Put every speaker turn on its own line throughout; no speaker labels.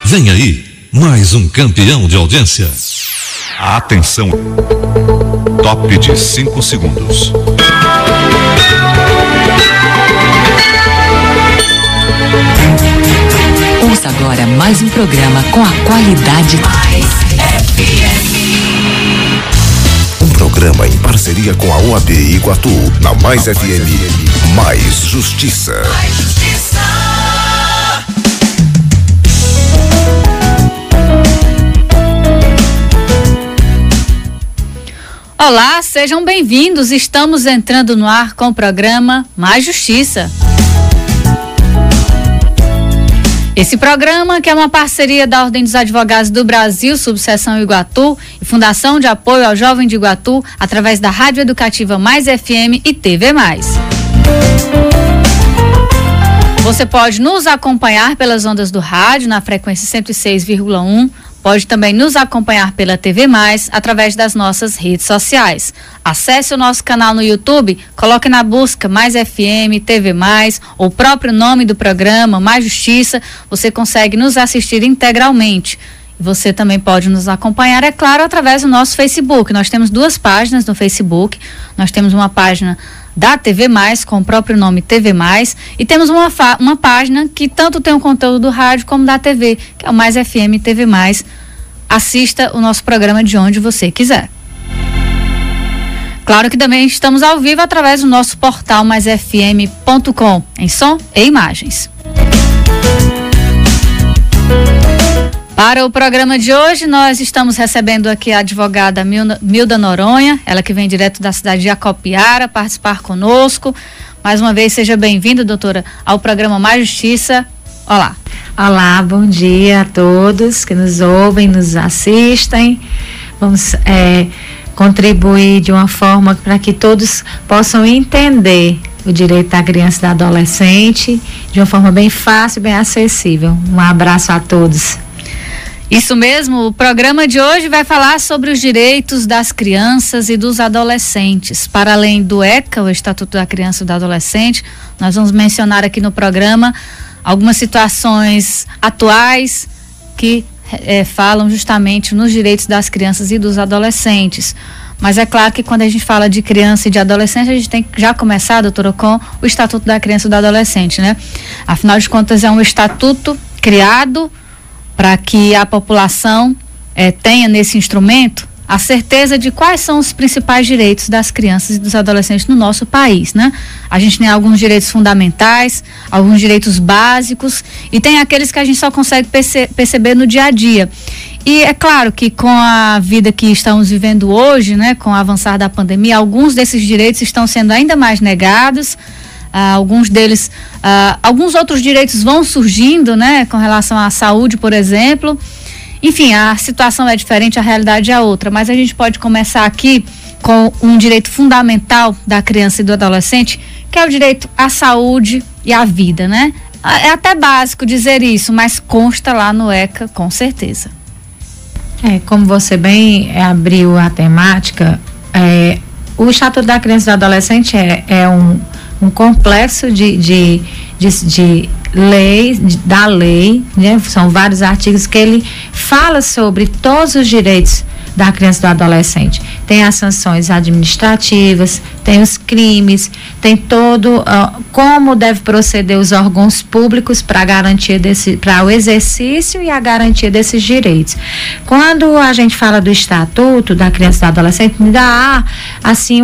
Vem aí, mais um campeão de audiência.
Atenção. Top de 5 segundos.
Ouça agora mais um programa com a qualidade Mais FM.
Um programa em parceria com a OAB Iguatu, na Mais FM. Mais Justiça.
Mais Justiça.
Olá, sejam bem-vindos. Estamos entrando no ar com o programa Mais Justiça. Esse programa, que é uma parceria da Ordem dos Advogados do Brasil, Subseção Iguatu, e Fundação de Apoio ao Jovem de Iguatu, através da Rádio Educativa Mais FM e TV Mais. Você pode nos acompanhar pelas ondas do rádio, na frequência 106,1. Pode também nos acompanhar pela TV Mais, através das nossas redes sociais. Acesse o nosso canal no YouTube, coloque na busca Mais FM, TV Mais, ou o próprio nome do programa, Mais Justiça. Você consegue nos assistir integralmente. Você também pode nos acompanhar, é claro, através do nosso Facebook. Nós temos 2 páginas no Facebook. Nós temos uma página da TV Mais, com o próprio nome TV Mais, e temos uma página que tanto tem o conteúdo do rádio como da TV, que é o Mais FM TV Mais. Assista o nosso programa de onde você quiser. Claro que também estamos ao vivo através do nosso portal maisfm.com, em som e imagens. Para o programa de hoje, nós estamos recebendo aqui a advogada Milda Noronha, ela que vem direto da cidade de Acopiara, participar conosco. Mais uma vez, seja bem-vinda, doutora, ao programa Mais Justiça. Olá.
Olá, bom dia a todos que nos ouvem, nos assistem. Vamos contribuir de uma forma para que todos possam entender o direito da criança e da adolescente de uma forma bem fácil e bem acessível. Um abraço a todos.
Isso mesmo, o programa de hoje vai falar sobre os direitos das crianças e dos adolescentes. Para além do ECA, o Estatuto da Criança e do Adolescente, nós vamos mencionar aqui no programa algumas situações atuais que falam justamente nos direitos das crianças e dos adolescentes. Mas é claro que quando a gente fala de criança e de adolescente, a gente tem que já começar, doutora, com o Estatuto da Criança e do Adolescente, né? Afinal de contas, é um estatuto criado para que a população tenha nesse instrumento a certeza de quais são os principais direitos das crianças e dos adolescentes no nosso país, né? A gente tem alguns direitos fundamentais, alguns direitos básicos e tem aqueles que a gente só consegue perceber no dia a dia. E é claro que com a vida que estamos vivendo hoje, né, com o avançar da pandemia, alguns desses direitos estão sendo ainda mais negados. Alguns deles, alguns outros direitos vão surgindo, né, com relação à saúde, por exemplo. Enfim, a situação é diferente, a realidade é outra, mas a gente pode começar aqui com um direito fundamental da criança e do adolescente, que é o direito à saúde e à vida, né? É até básico dizer isso, mas consta lá no ECA, com certeza.
Como você bem abriu a temática, o Estatuto da Criança e do Adolescente é um complexo de leis, da lei, né? São vários artigos que ele fala sobre todos os direitos da criança e do adolescente. Tem as sanções administrativas, tem os crimes, tem todo como deve proceder os órgãos públicos para o exercício e a garantia desses direitos. Quando a gente fala do Estatuto da Criança e do Adolescente, dá assim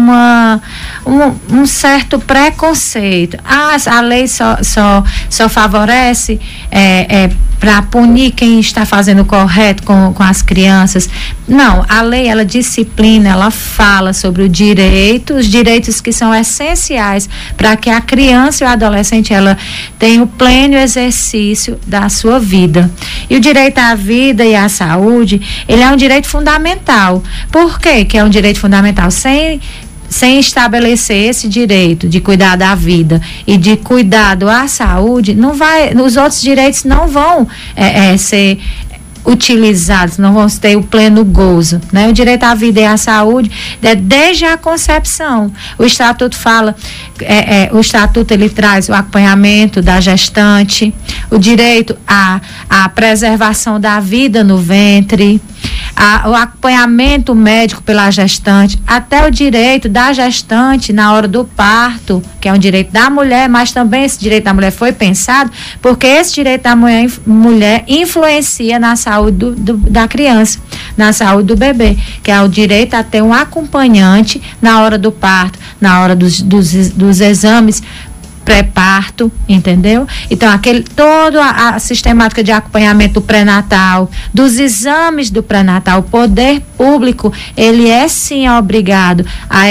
um certo preconceito. A lei só favorece para punir quem está fazendo o correto com as crianças. Não, a lei, ela disciplina, ela fala sobre os direitos que são essenciais para que a criança e o adolescente, ela tenha o pleno exercício da sua vida. E o direito à vida e à saúde, ele é um direito fundamental. Por quê que é um direito fundamental? Sem estabelecer esse direito de cuidar da vida e de cuidado à saúde, os outros direitos não vão ser utilizados, não vão ter o pleno gozo, né? O direito à vida e à saúde desde a concepção. O estatuto fala, o estatuto ele traz o acompanhamento da gestante, o direito à preservação da vida no ventre, o acompanhamento médico pela gestante, até o direito da gestante na hora do parto, que é um direito da mulher, mas também esse direito da mulher foi pensado porque esse direito da mulher influencia na saúde da criança, na saúde do bebê, que é o direito a ter um acompanhante na hora do parto, na hora dos exames pré-parto, entendeu? Então, toda a sistemática de acompanhamento do pré-natal, dos exames do pré-natal, o poder público, ele é sim obrigado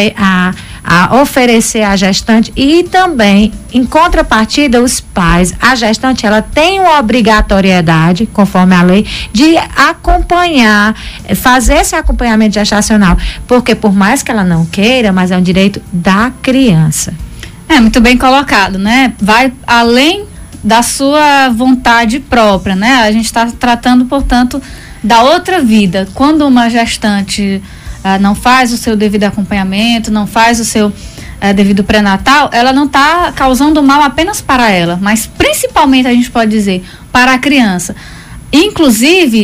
a oferecer à gestante e também, em contrapartida, os pais. A gestante, ela tem uma obrigatoriedade, conforme a lei, de acompanhar, fazer esse acompanhamento gestacional, porque por mais que ela não queira, mas é um direito da criança.
Muito bem colocado, né? Vai além da sua vontade própria, né? A gente está tratando, portanto, da outra vida. Quando uma gestante não faz o seu devido acompanhamento, não faz o seu devido pré-natal, ela não está causando mal apenas para ela, mas principalmente, a gente pode dizer, para a criança. Inclusive,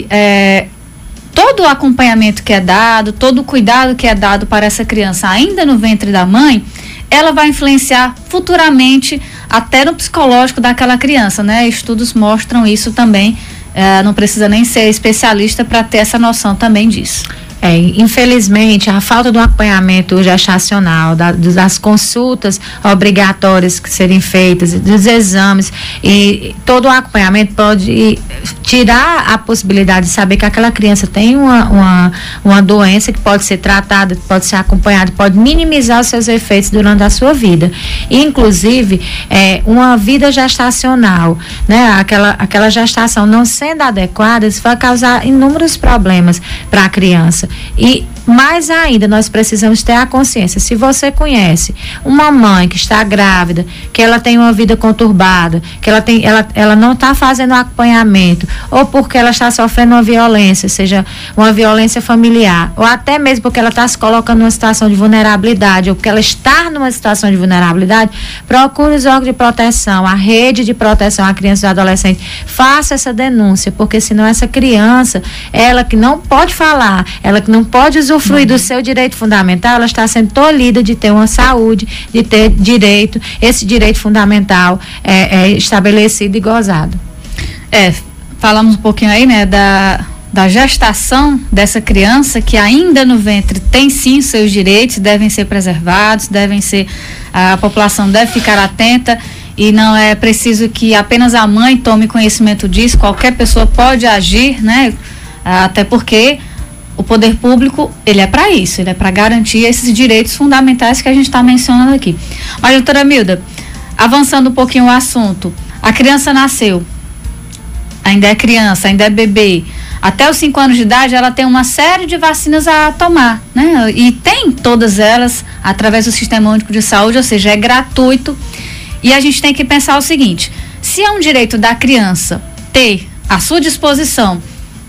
todo o acompanhamento que é dado, todo o cuidado que é dado para essa criança ainda no ventre da mãe, ela vai influenciar futuramente até no psicológico daquela criança, né? Estudos mostram isso também, não precisa nem ser especialista para ter essa noção também disso.
Infelizmente, a falta do acompanhamento gestacional, das consultas obrigatórias que serem feitas, dos exames, e todo o acompanhamento pode tirar a possibilidade de saber que aquela criança tem uma doença que pode ser tratada, pode ser acompanhada, pode minimizar os seus efeitos durante a sua vida. Inclusive, uma vida gestacional, né? Aquela gestação não sendo adequada, isso vai causar inúmeros problemas para a criança. E mais ainda, nós precisamos ter a consciência, se você conhece uma mãe que está grávida, que ela tem uma vida conturbada, que ela não está fazendo acompanhamento, ou porque ela está sofrendo uma violência, seja uma violência familiar, ou até mesmo porque ela está se colocando numa situação de vulnerabilidade, ou porque ela está numa situação de vulnerabilidade, procure os órgãos de proteção, a rede de proteção à criança e ao adolescente, faça essa denúncia, porque senão essa criança, ela que não pode falar, ela que não pode usufruir do seu direito fundamental, ela está sendo tolhida de ter uma saúde, de ter direito, esse direito fundamental estabelecido e gozado.
Falamos um pouquinho aí, né, da gestação dessa criança, que ainda no ventre tem sim seus direitos, devem ser preservados, a população deve ficar atenta, e não é preciso que apenas a mãe tome conhecimento disso, qualquer pessoa pode agir, né, até porque o poder público, ele é para isso, ele é para garantir esses direitos fundamentais que a gente está mencionando aqui. Mas, doutora Milda, avançando um pouquinho o assunto, a criança nasceu, ainda é criança, ainda é bebê, até os 5 anos de idade ela tem uma série de vacinas a tomar, né? E tem todas elas através do Sistema Único de Saúde, ou seja, é gratuito, e a gente tem que pensar o seguinte, se é um direito da criança ter à sua disposição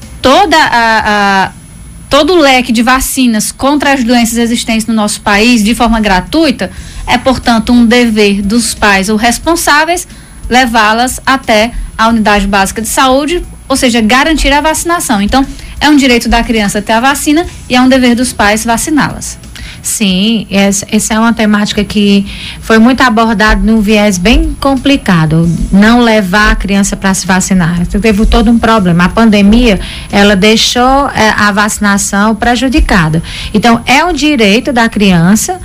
todo o leque de vacinas contra as doenças existentes no nosso país de forma gratuita, é, portanto, um dever dos pais ou responsáveis levá-las até a unidade básica de saúde, ou seja, garantir a vacinação. Então, é um direito da criança ter a vacina e é um dever dos pais vaciná-las.
Sim, essa é uma temática que foi muito abordada num viés bem complicado, não levar a criança para se vacinar. Teve todo um problema. A pandemia, ela deixou a vacinação prejudicada. Então, é um direito da criança,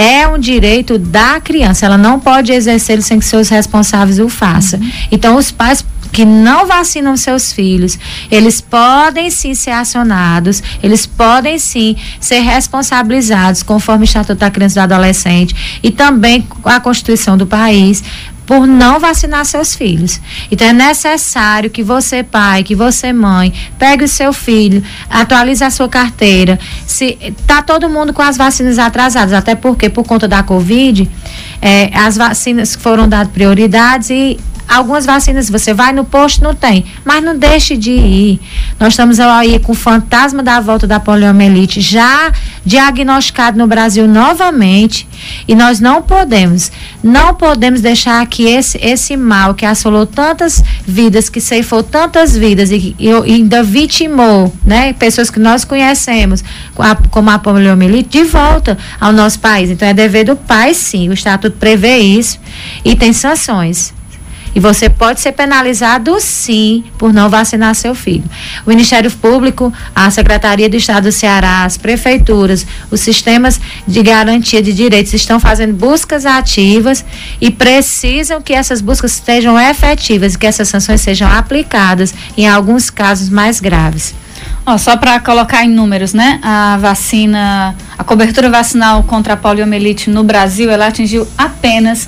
ela não pode exercer sem que seus responsáveis o façam. Então, os pais que não vacinam seus filhos, eles podem sim ser acionados, eles podem sim ser responsabilizados conforme o Estatuto da Criança e do Adolescente e também a Constituição do país, por não vacinar seus filhos. Então é necessário que você, pai, que você, mãe, pegue o seu filho, atualize a sua carteira. Se tá todo mundo com as vacinas atrasadas, até porque por conta da Covid, as vacinas foram dadas prioridades e algumas vacinas você vai no posto, não tem, mas não deixe de ir. Nós estamos aí com o fantasma da volta da poliomielite já diagnosticado no Brasil novamente, e nós não podemos deixar que esse mal que assolou tantas vidas, que ceifou tantas vidas e ainda vitimou, né, pessoas que nós conhecemos como a poliomielite, de volta ao nosso país. Então é dever do pai, sim, o Estatuto prevê isso e tem sanções. E você pode ser penalizado, sim, por não vacinar seu filho. O Ministério Público, a Secretaria do Estado do Ceará, as prefeituras, os sistemas de garantia de direitos estão fazendo buscas ativas e precisam que essas buscas sejam efetivas e que essas sanções sejam aplicadas em alguns casos mais graves.
Só para colocar em números, né? A cobertura vacinal contra a poliomielite no Brasil, ela atingiu apenas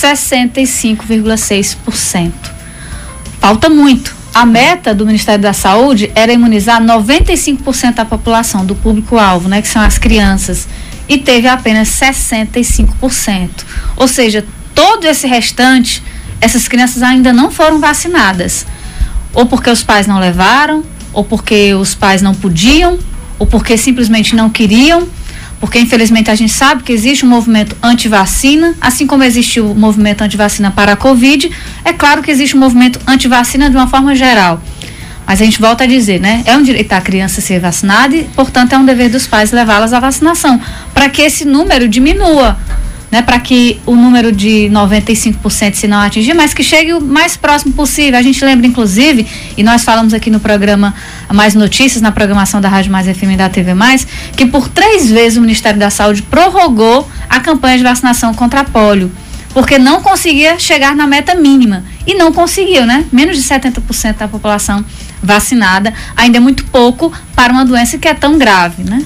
65,6%. Falta muito. A meta do Ministério da Saúde era imunizar 95% da população, do público-alvo, né, que são as crianças, e teve apenas 65%. Ou seja, todo esse restante, essas crianças ainda não foram vacinadas. Ou porque os pais não levaram, ou porque os pais não podiam, ou porque simplesmente não queriam. Porque, infelizmente, a gente sabe que existe um movimento anti-vacina, assim como existe o movimento anti-vacina para a Covid, é claro que existe um movimento anti-vacina de uma forma geral. Mas a gente volta a dizer, né? É um direito da criança ser vacinada e, portanto, é um dever dos pais levá-las à vacinação, para que esse número diminua, né? Para que o número de 95%, se não atingir, mas que chegue o mais próximo possível. A gente lembra, inclusive, e nós falamos aqui no programa Mais Notícias, na programação da Rádio Mais FM e da TV Mais, que por 3 vezes o Ministério da Saúde prorrogou a campanha de vacinação contra a polio, porque não conseguia chegar na meta mínima. E não conseguiu, né? Menos de 70% da população vacinada, ainda é muito pouco para uma doença que é tão grave, né?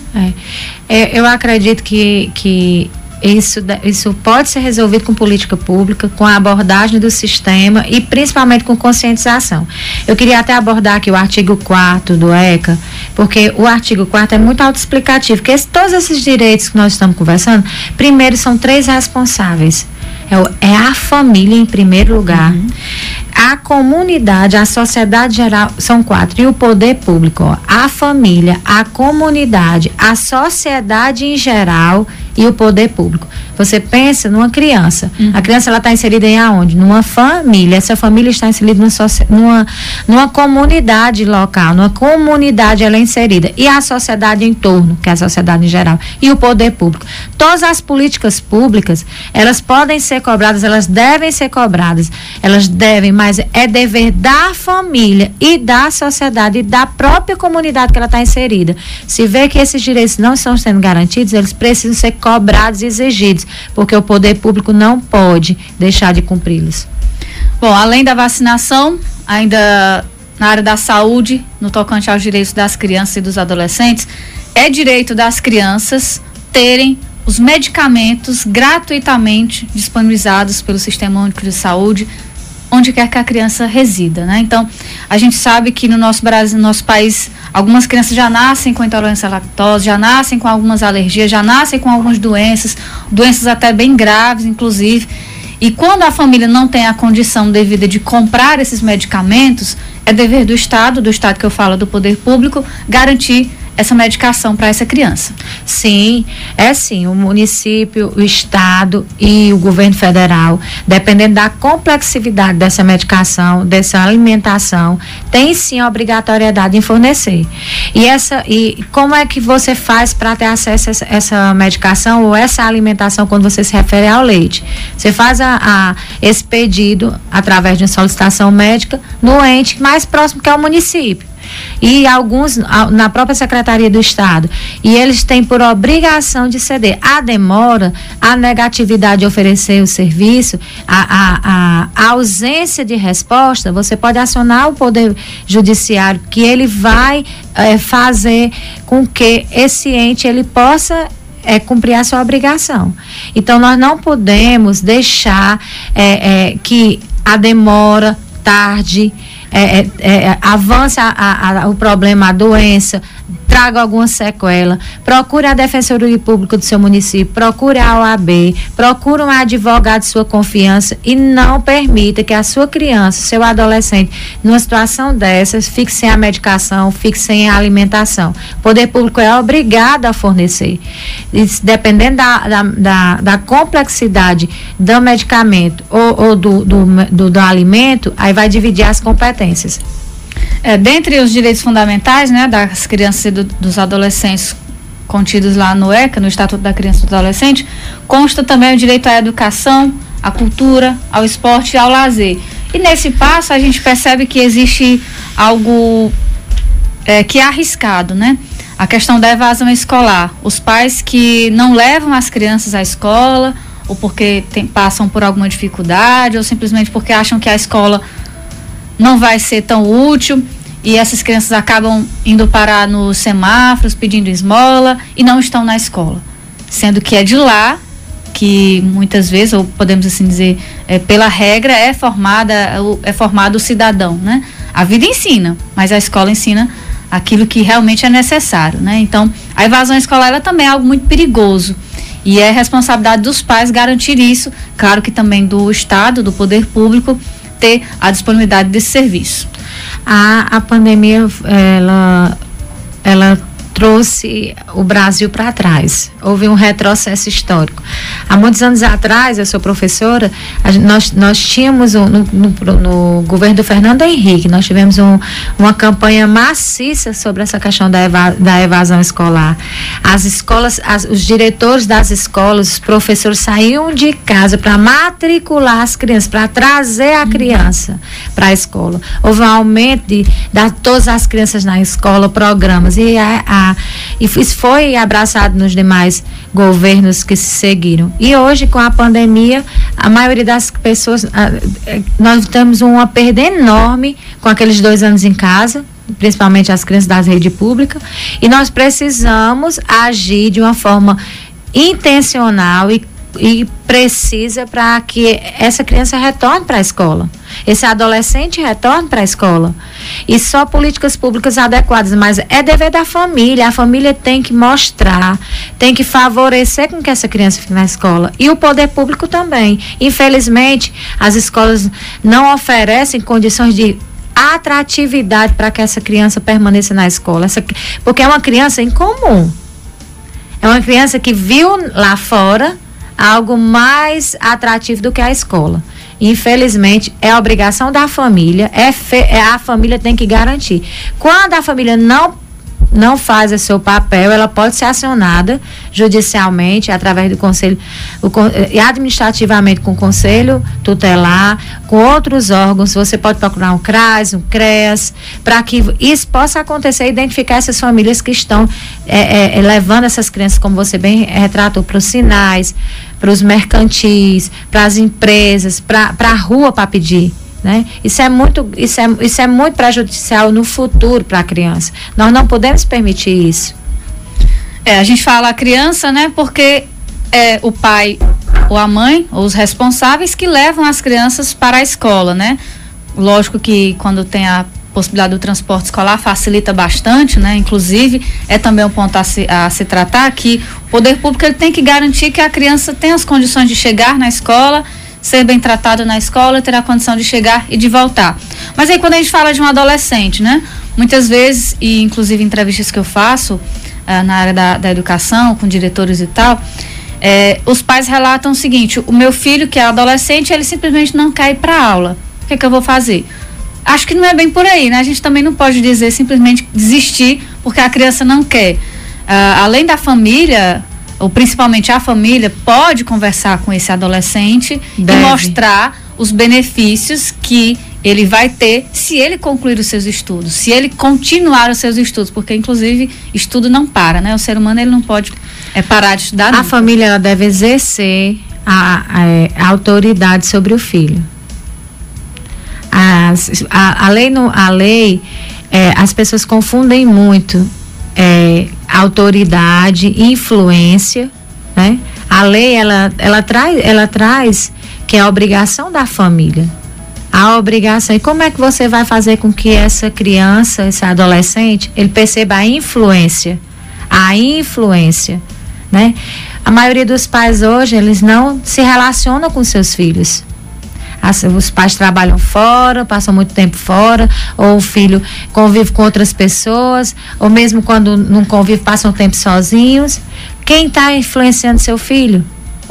Eu acredito que isso pode ser resolvido com política pública, com a abordagem do sistema e principalmente com conscientização. Eu queria até abordar aqui o artigo 4º do ECA, porque o artigo 4º é muito autoexplicativo, porque todos esses direitos que nós estamos conversando, primeiro são 3 responsáveis. É a família em primeiro lugar, a comunidade, a sociedade geral, são 4, e o poder público, a família, a comunidade, a sociedade em geral e o poder público. Você pensa numa criança, a criança ela está inserida em aonde? Numa família, essa família está inserida numa comunidade local, numa comunidade ela é inserida, e a sociedade em torno, que é a sociedade em geral, e o poder público. Todas as políticas públicas, elas podem ser cobradas, elas devem ser cobradas, elas devem, mas é dever da família e da sociedade e da própria comunidade que ela está inserida. Se vê que esses direitos não estão sendo garantidos, eles precisam ser cobrados e exigidos, porque o poder público não pode deixar de cumpri-los.
Bom, além da vacinação, ainda na área da saúde, no tocante aos direitos das crianças e dos adolescentes, é direito das crianças terem os medicamentos gratuitamente disponibilizados pelo Sistema Único de Saúde, onde quer que a criança resida, né? Então, a gente sabe que no nosso Brasil, no nosso país, algumas crianças já nascem com intolerância à lactose, já nascem com algumas alergias, já nascem com algumas doenças até bem graves, inclusive. E quando a família não tem a condição devida de comprar esses medicamentos, é dever do Estado que eu falo, do poder público, garantir essa medicação para essa criança.
Sim, o município, o Estado e o governo federal, dependendo da complexividade dessa medicação, dessa alimentação, tem sim a obrigatoriedade em fornecer. E como é que você faz para ter acesso a essa medicação ou essa alimentação quando você se refere ao leite? Você faz esse pedido através de uma solicitação médica no ente mais próximo, que é o município. E alguns na própria Secretaria do Estado, e eles têm por obrigação de ceder. A demora, a negatividade de oferecer o serviço, a ausência de resposta, você pode acionar o Poder Judiciário, que ele vai fazer com que esse ente ele possa cumprir a sua obrigação. Então nós não podemos deixar que a demora tarde avance o problema, a doença, traga alguma sequela, procure a Defensoria Pública do seu município, procure a OAB, procure um advogado de sua confiança e não permita que a sua criança, seu adolescente, numa situação dessas, fique sem a medicação, fique sem a alimentação. O poder público é obrigado a fornecer. Dependendo da complexidade do medicamento ou do alimento, aí vai dividir as competências.
Dentre os direitos fundamentais, né, das crianças e dos adolescentes contidos lá no ECA, no Estatuto da Criança e do Adolescente, consta também o direito à educação, à cultura, ao esporte e ao lazer. E nesse passo a gente percebe que existe algo que é arriscado, né? A questão da evasão escolar. Os pais que não levam as crianças à escola, ou porque passam por alguma dificuldade, ou simplesmente porque acham que a escola não vai ser tão útil, e essas crianças acabam indo parar nos semáforos pedindo esmola e não estão na escola, sendo que é de lá que muitas vezes, ou podemos assim dizer, pela regra é formado o cidadão, né? A vida ensina, mas a escola ensina aquilo que realmente é necessário, né? Então, a evasão escolar ela também é algo muito perigoso e é responsabilidade dos pais garantir isso, claro que também do Estado, do poder público, ter a disponibilidade desse serviço.
A pandemia, ela trouxe o Brasil para trás. Houve um retrocesso histórico. Há muitos anos atrás, eu sou professora, nós tínhamos no governo do Fernando Henrique, nós tivemos uma campanha maciça sobre essa questão da evasão escolar. As escolas, os diretores das escolas, os professores saíam de casa para matricular as crianças, para trazer a criança para a escola. Houve um aumento de todas as crianças na escola, programas, e isso foi abraçado nos demais governos que se seguiram. E hoje, com a pandemia, a maioria das pessoas, nós temos uma perda enorme com aqueles 2 anos em casa, principalmente as crianças da rede pública, e nós precisamos agir de uma forma intencional e precisa para que essa criança retorne para a escola, esse adolescente retorne para a escola, e só políticas públicas adequadas, mas é dever da família, a família tem que mostrar, tem que favorecer com que essa criança fique na escola, e o poder público também. Infelizmente, as escolas não oferecem condições de atratividade para que essa criança permaneça na escola, porque é uma criança incomum, é uma criança que viu lá fora algo mais atrativo do que a escola. Infelizmente, é obrigação da família, a família tem que garantir. Quando a família não faz o seu papel, ela pode ser acionada judicialmente através do conselho, e administrativamente com o conselho tutelar, com outros órgãos. Você pode procurar um CRAS, um CREAS, para que isso possa acontecer, identificar essas famílias que estão levando essas crianças, como você bem retratou, para os sinais, para os mercantis, para as empresas, para a rua para pedir. Né? Isso é muito prejudicial no futuro para a criança. Nós não podemos permitir isso.
A gente fala a criança, né? Porque é o pai ou a mãe ou os responsáveis que levam as crianças para a escola, né? Lógico que quando tem a possibilidade do transporte escolar facilita bastante, né? Inclusive é também um ponto a se tratar, que o poder público ele tem que garantir que a criança tenha as condições de chegar na escola, ser bem tratado na escola, ter a condição de chegar e de voltar. Mas aí quando a gente fala de um adolescente, né? Muitas vezes, e inclusive em entrevistas que eu faço na área da educação, com diretores e tal, os pais relatam o seguinte: o meu filho, que é adolescente, ele simplesmente não quer ir para a aula. O que eu vou fazer? Acho que não é bem por aí, né? A gente também não pode dizer simplesmente desistir porque a criança não quer. Além da família, ou principalmente a família, pode conversar com esse adolescente e mostrar os benefícios que ele vai ter se ele concluir os seus estudos, se ele continuar os seus estudos, porque inclusive estudo não para, né? O ser humano ele não pode parar de estudar.
A família ela deve exercer a autoridade sobre o filho. A lei, as pessoas confundem muito autoridade e influência, né? A lei ela traz que é a obrigação da família. a obrigação. E como é que você vai fazer com que essa criança, esse adolescente, ele perceba a influência, né? A maioria dos pais hoje, eles não se relacionam com seus filhos. Os pais trabalham fora, passam muito tempo fora, ou o filho convive com outras pessoas, ou mesmo quando não convive, passam tempo sozinhos. Quem está influenciando seu filho?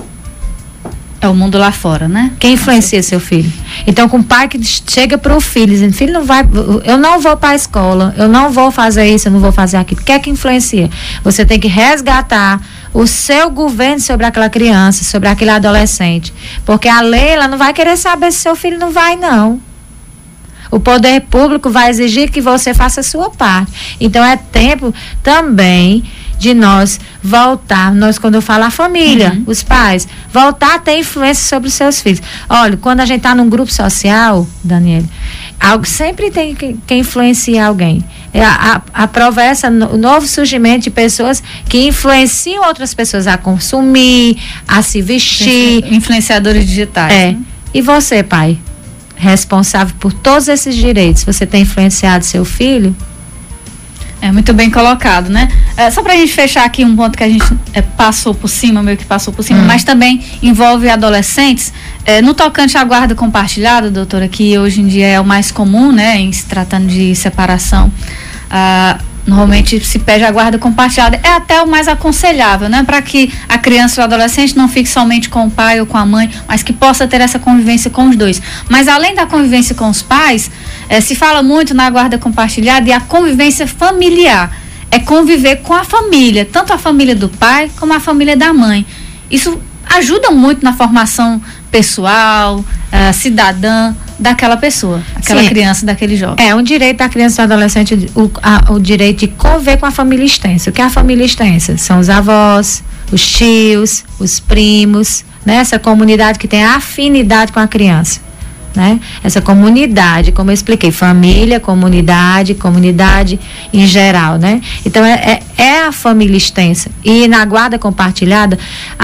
É o mundo lá fora, né?
Quem influencia seu filho? Então, com o pai que chega para o filho, dizendo, filho, não vai, eu não vou para a escola, eu não vou fazer isso, eu não vou fazer aquilo. O que é que influencia? Você tem que resgatar o seu governo sobre aquela criança, sobre aquele adolescente. Porque a lei, ela não vai querer saber se seu filho não vai, não. O poder público vai exigir que você faça a sua parte. Então, é tempo também de nós voltar, quando eu falo a família, os pais, voltar a ter influência sobre os seus filhos. Olha, quando a gente está num grupo social, Daniela, sempre tem que influenciar alguém. A prova é essa, o novo surgimento de pessoas que influenciam outras pessoas a consumir, a se vestir.
Influenciadores digitais.
É.
Né?
E você, pai, responsável por todos esses direitos, você tem influenciado seu filho?
É muito bem colocado, né? Só pra gente fechar aqui um ponto que a gente passou por cima, mas também envolve adolescentes. No tocante à guarda compartilhada, doutora, que hoje em dia é o mais comum, né? Em se tratando de separação, normalmente se pede a guarda compartilhada. É até o mais aconselhável, né? Para que a criança ou o adolescente não fique somente com o pai ou com a mãe, mas que possa ter essa convivência com os dois. Mas além da convivência com os pais, se fala muito na guarda compartilhada e a convivência familiar. É conviver com a família, tanto a família do pai como a família da mãe. Isso ajuda muito na formação pessoal, cidadã daquela pessoa, aquela Sim. criança, daquele jovem.
É um direito da criança e do adolescente, o direito de conviver com a família extensa. O que é a família extensa? São os avós, os tios, os primos, né? Essa comunidade que tem afinidade com a criança, né? Essa comunidade, como eu expliquei, família, comunidade em geral, né? Então é a família extensa. E na guarda compartilhada,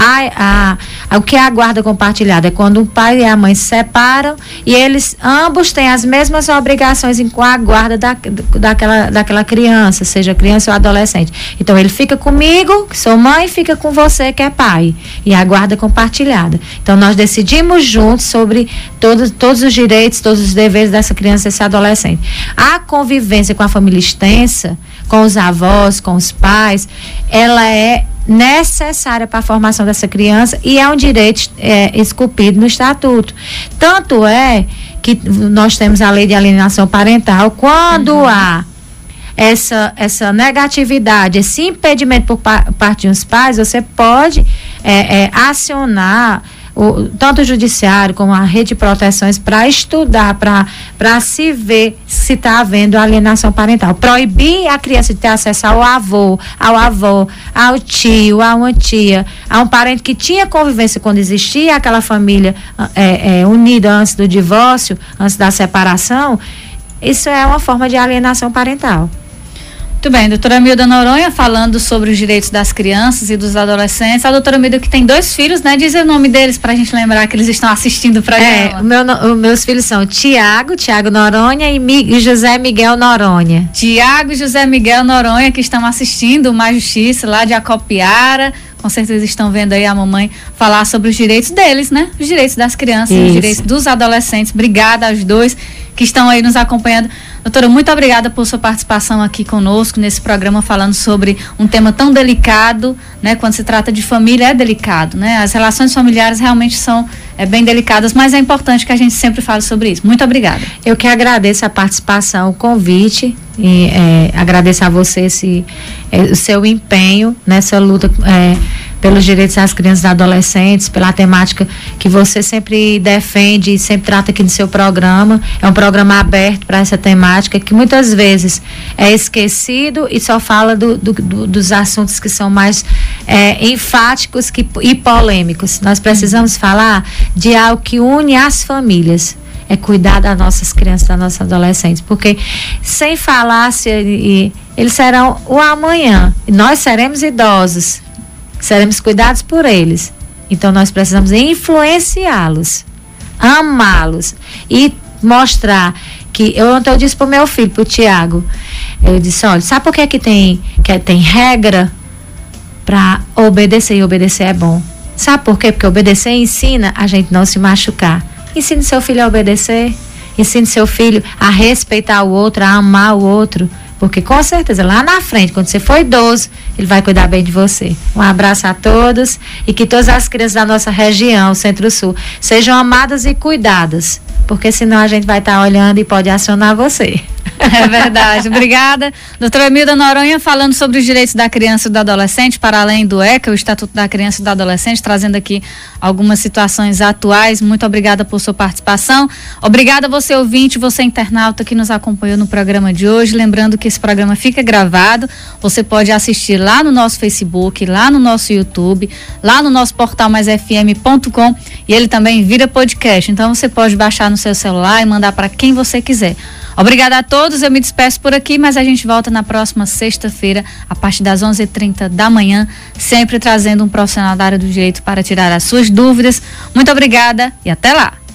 o que é a guarda compartilhada? É quando o pai e a mãe se separam e eles ambos têm as mesmas obrigações com a guarda daquela criança, seja criança ou adolescente. Então ele fica comigo, que sou mãe, e fica com você, que é pai. E a guarda compartilhada. Então nós decidimos juntos sobre todos os direitos, todos os deveres dessa criança e desse adolescente. A convivência com a família extensa, com os avós, com os pais, ela é necessária para a formação dessa criança e é um direito esculpido no estatuto. Tanto é que nós temos a lei de alienação parental. Quando há essa negatividade, esse impedimento por parte dos pais, você pode acionar tanto o judiciário como a rede de proteções para estudar, para se ver se está havendo alienação parental. Proibir a criança de ter acesso ao avô, ao tio, a uma tia, a um parente que tinha convivência quando existia aquela família unida antes do divórcio, antes da separação. Isso é uma forma de alienação parental.
Muito bem, doutora Milda Noronha falando sobre os direitos das crianças e dos adolescentes. A doutora Milda que tem 2 filhos, né? Diz o nome deles pra gente lembrar que eles estão assistindo pra ela.
Meus filhos são Tiago Noronha e José Miguel Noronha.
Tiago e José Miguel Noronha que estão assistindo o Mais Justiça lá de Acopiara. Com certeza estão vendo aí a mamãe falar sobre os direitos deles, né? Os direitos das crianças, Os direitos dos adolescentes. Obrigada aos 2 que estão aí nos acompanhando. Doutora, muito obrigada por sua participação aqui conosco nesse programa falando sobre um tema tão delicado, né? Quando se trata de família é delicado, né? As relações familiares realmente são bem delicadas, mas é importante que a gente sempre fale sobre isso. Muito obrigada.
Eu que agradeço a participação, o convite e agradeço a você o seu empenho nessa luta pelos direitos das crianças e adolescentes, pela temática que você sempre defende e sempre trata aqui no seu programa. É um programa aberto para essa temática que muitas vezes é esquecido e só fala dos assuntos que são mais enfáticos e polêmicos. Nós precisamos falar de algo que une as famílias. É cuidar das nossas crianças, das nossas adolescentes, porque sem falácia eles serão o amanhã, e nós seremos idosos, seremos cuidados por eles. Então nós precisamos influenciá-los, amá-los e mostrar que ontem eu disse pro meu filho, pro Tiago, eu disse, olha, sabe por que tem regra para obedecer, e obedecer é bom? Sabe por quê? Porque obedecer ensina a gente não se machucar. Ensine seu filho a obedecer, ensine seu filho a respeitar o outro, a amar o outro, porque com certeza lá na frente, quando você for idoso, ele vai cuidar bem de você. Um abraço a todos e que todas as crianças da nossa região, Centro-Sul, sejam amadas e cuidadas, porque senão a gente vai estar olhando e pode acionar você.
É verdade, obrigada. Doutora Emilda Noronha falando sobre os direitos da criança e do adolescente, para além do ECA, o Estatuto da Criança e do Adolescente, trazendo aqui algumas situações atuais. Muito obrigada por sua participação. Obrigada a você ouvinte, você internauta que nos acompanhou no programa de hoje. Lembrando que esse programa fica gravado, você pode assistir lá no nosso Facebook, lá no nosso YouTube, lá no nosso portal maisfm.com, e ele também vira podcast, então você pode baixar no seu celular e mandar para quem você quiser. Obrigada a todos, eu me despeço por aqui, mas a gente volta na próxima sexta-feira, a partir das 11h30 da manhã, sempre trazendo um profissional da área do direito para tirar as suas dúvidas. Muito obrigada e até lá!